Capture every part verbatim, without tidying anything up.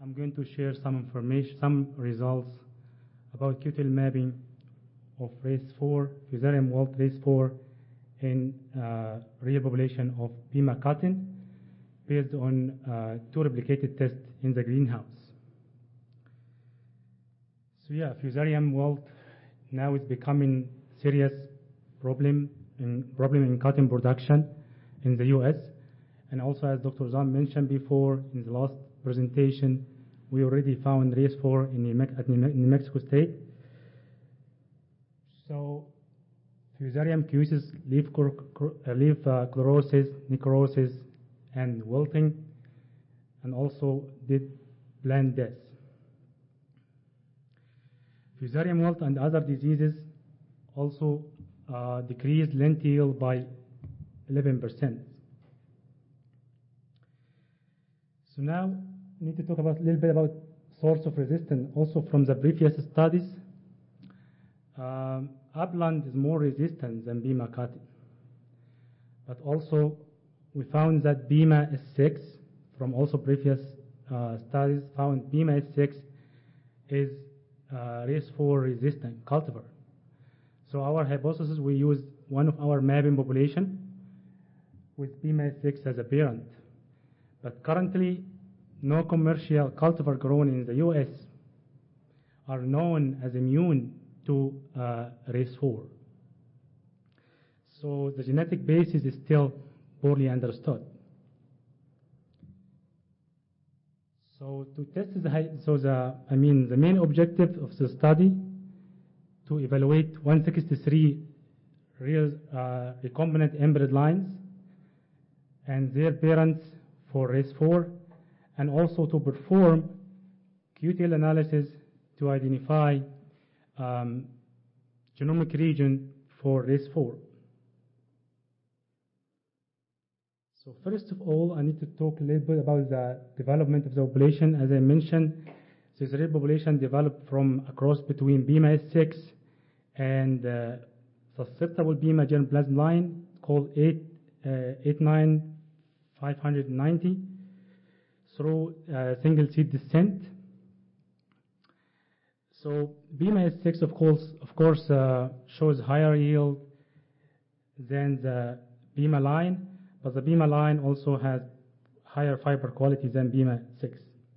I'm going to share some information, some results about Q T L mapping of race four, Fusarium wilt race four, in uh, real population of Pima cotton based on uh, two replicated tests in the greenhouse. So yeah, Fusarium wilt now is becoming serious problem in problem in cotton production in the U S. And also, as Doctor Zam mentioned before in the last presentation, we already found race four in New, Me at New, Me New Mexico State. So Fusarium causes leaf, uh, leaf uh, chlorosis, necrosis, and wilting, and also did plant death. Fusarium wilt and other diseases also uh, decreased length yield by eleven percent. So now we need to talk about a little bit about source of resistance also from the previous studies. Um, upland is more resistant than Pima cotton. But also we found that Pima S six from also previous uh, studies found Pima S six is uh, race four resistant cultivar. So our hypothesis, we use one of our mapping population with Pima S six as a parent. But currently, no commercial cultivar grown in the U S are known as immune to uh, race four. So the genetic basis is still poorly understood. So to test the, so the, I mean, the main objective of the study to evaluate one sixty-three real uh, recombinant embryo lines and their parents for race four, and also to perform Q T L analysis to identify um, genomic region for race four. So first of all, I need to talk a little bit about the development of the population. As I mentioned, this real population developed from a cross between Pima S six and uh, susceptible Pima germplasm line called eight nine five ninety through uh, single seed descent. So Pima S six, of course, of course, uh, shows higher yield than the Pima line, but the Pima line also has higher fiber quality than Pima six.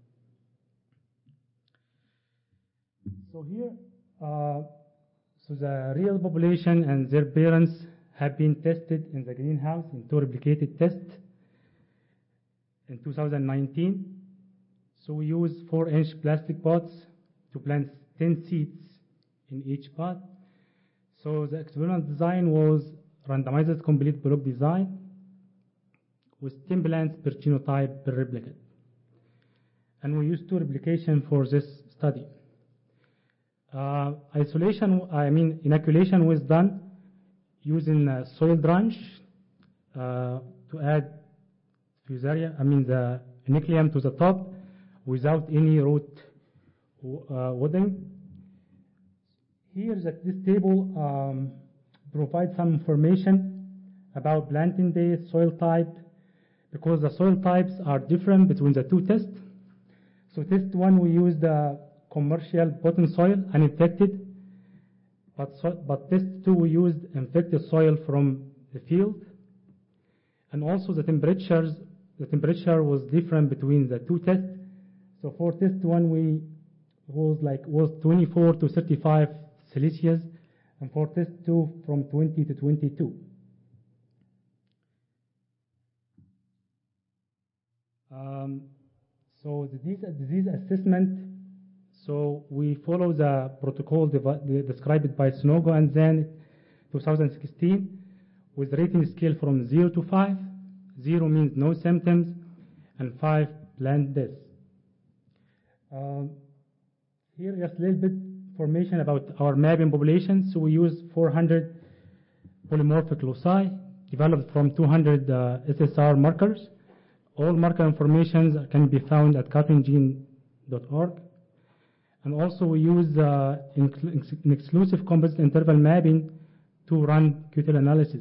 So here, uh, so the real population and their parents have been tested in the greenhouse in two replicated tests in two thousand nineteen. So we use four inch plastic pots to plant ten seeds in each pot. So the experiment design was randomized complete block design with ten plants per genotype per replicate. And we used two replication for this study. Uh, isolation, I mean inoculation was done using uh, soil drench uh, to add Fusaria, I mean the nucleum to the top without any root uh, wooding. Here that this table um, provides some information about planting day, soil type, because the soil types are different between the two tests. So test one we used the commercial bottom soil, uninfected, but, so, but test two we used infected soil from the field. And also the temperatures, the temperature was different between the two tests. So for test one we was like was twenty-four to thirty-five Celsius, and for test two from twenty to twenty-two. Um, so the disease, disease assessment, so we follow the protocol described by Snogo and Zan twenty sixteen with rating scale from zero to five. Zero means no symptoms, and five plant death. Um, here just a little bit information about our mapping population. So we use four hundred polymorphic loci developed from two hundred uh, S S R markers. All marker informations can be found at cotton gene dot org. And also we use uh, an exclusive composite interval mapping to run Q T L analysis.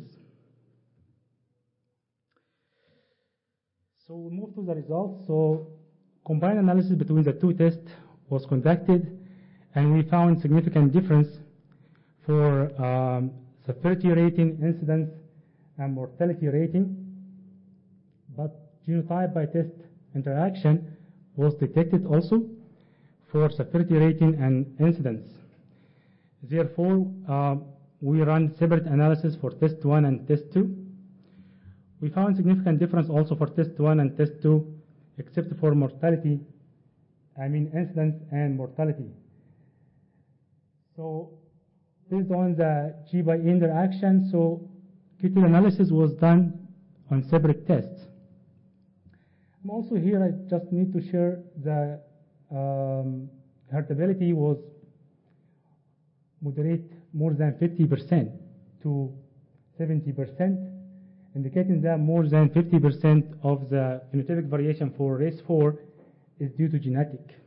So we move to the results. So combined analysis between the two tests was conducted, and we found significant difference for um, severity rating, incidence, and mortality rating. But genotype by test interaction was detected also for severity rating and incidence. Therefore, uh, we run separate analysis for test one and test two. We found significant difference also for test one and test two, except for mortality, I mean incidence and mortality. So based on the G by E interaction, so Q T L analysis was done on separate tests. And also here I just need to share the um, heritability was moderate more than fifty percent to seventy percent, indicating that more than fifty percent of the phenotypic variation for race four is due to genetic.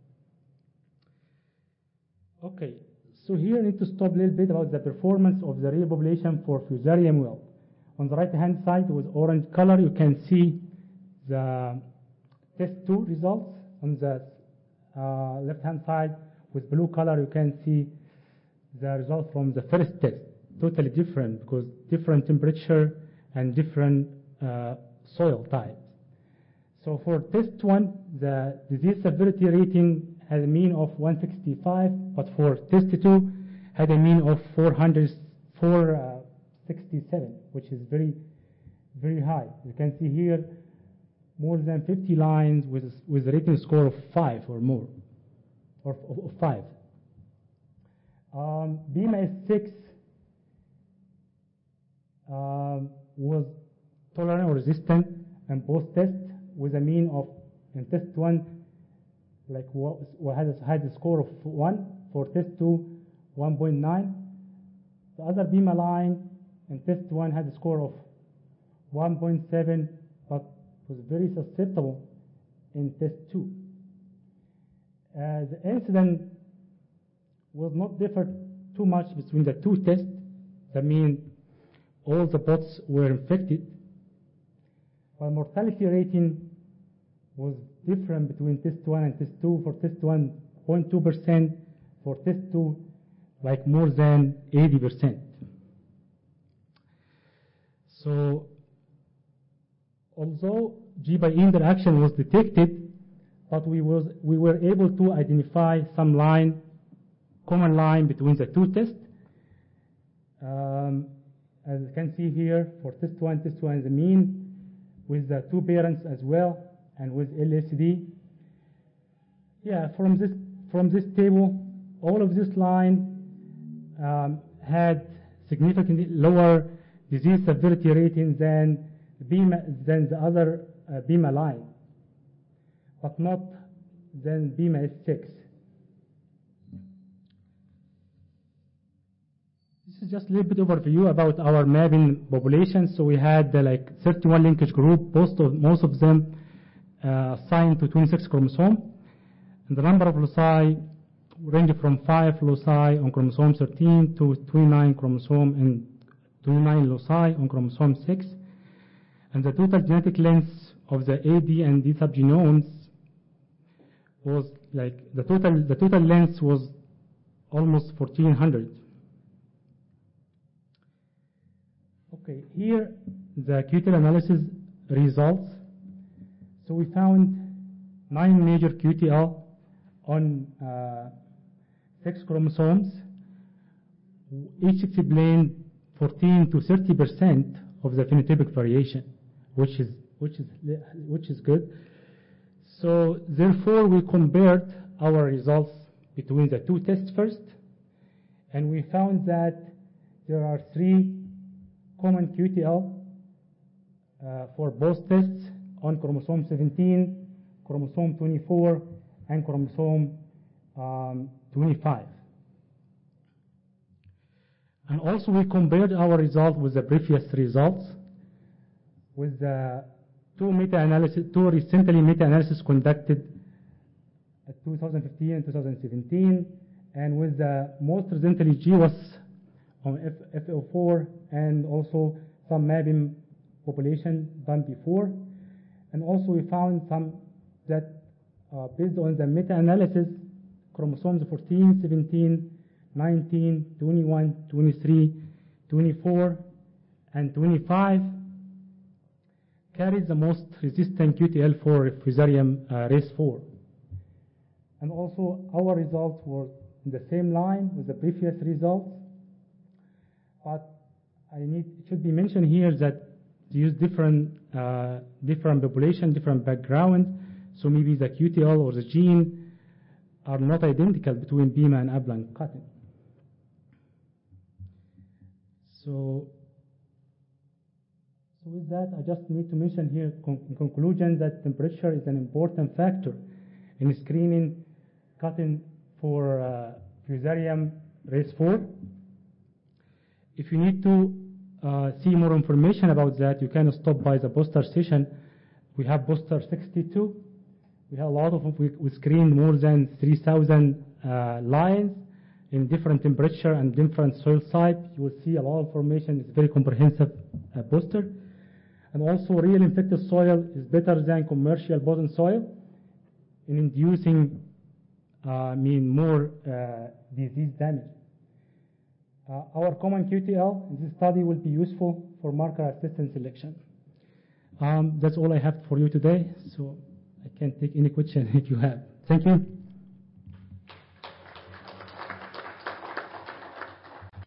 Okay, so here I need to stop a little bit about the performance of the real population for Fusarium well. On the right hand side with orange color, you can see the test two results. On the uh, left hand side with blue color, you can see the result from the first test. Totally different because different temperature and different uh, soil types. So for test one, the disease severity rating had a mean of one sixty-five, but for test two had a mean of four sixty-seven, which is very, very high. You can see here more than fifty lines with, with a rating score of five or more, or of five. Um, B M S six um, was tolerant or resistant in both tests with a mean of, in test one, like what had a, had a score of one, for test two, one point nine. The other B M A line in test one had a score of one point seven, but was very susceptible in test two. Uh, the incident was not differ too much between the two tests. That means all the bots were infected. While mortality rating was different between test one and test two. For test one, zero point two percent. For test two, like more than eighty percent. So, although G by E interaction was detected, but we, was, we were able to identify some line, common line between the two tests. Um, as you can see here, for test one, test one is the mean, with the two parents as well, and with L S D. Yeah, from this, from this table, all of this line um, had significantly lower disease severity rating than, B M A, than the other uh, B M A line, but not than B M A S six. This is just a little bit overview about our mapping population. So we had uh, like thirty-one linkage group, most of, most of them uh, assigned to twenty-six chromosome. And the number of loci range from five loci on chromosome thirteen to twenty-nine chromosome and twenty-nine loci on chromosome six. And the total genetic length of the A, D, and D subgenomes was like the total the total length was almost fourteen hundred. Okay, here the Q T L analysis results. So we found nine major Q T L on uh, six chromosomes. Each explained fourteen to thirty percent of the phenotypic variation, which is which is which is good. So therefore, we compared our results between the two tests first, and we found that there are three common Q T L uh, for both tests on chromosome seventeen, chromosome twenty-four, and chromosome um, twenty-five. And also we compared our result with the previous results with the two meta-analysis, two recently meta-analysis conducted at two thousand fifteen and two thousand seventeen, and with the most recently G W A S on F A O four, and also some mapping population done before. And also we found some that uh, based on the meta-analysis, chromosomes fourteen, seventeen, nineteen, twenty-one, twenty-three, twenty-four, and twenty-five carries the most resistant Q T L for Fusarium uh, race four. And also our results were in the same line with the previous results. But I need, it should be mentioned here that they use different, uh, different population, different background. So maybe the Q T L or the gene are not identical between Bima and Abla and cotton. So, so with that, I just need to mention here con in conclusion that temperature is an important factor in screening cotton for uh, Fusarium race four. If you need to uh, see more information about that, you can stop by the poster session. We have poster sixty-two. We have a lot of, we, we screened more than three thousand uh, lines in different temperature and different soil type. You will see a lot of information. It's a very comprehensive uh, poster. And also, real infected soil is better than commercial bottom soil in inducing uh, mean more uh, disease damage. Uh, our common Q T L in this study will be useful for marker assistant selection. Um, that's all I have for you today, so I can take any question if you have. Thank you.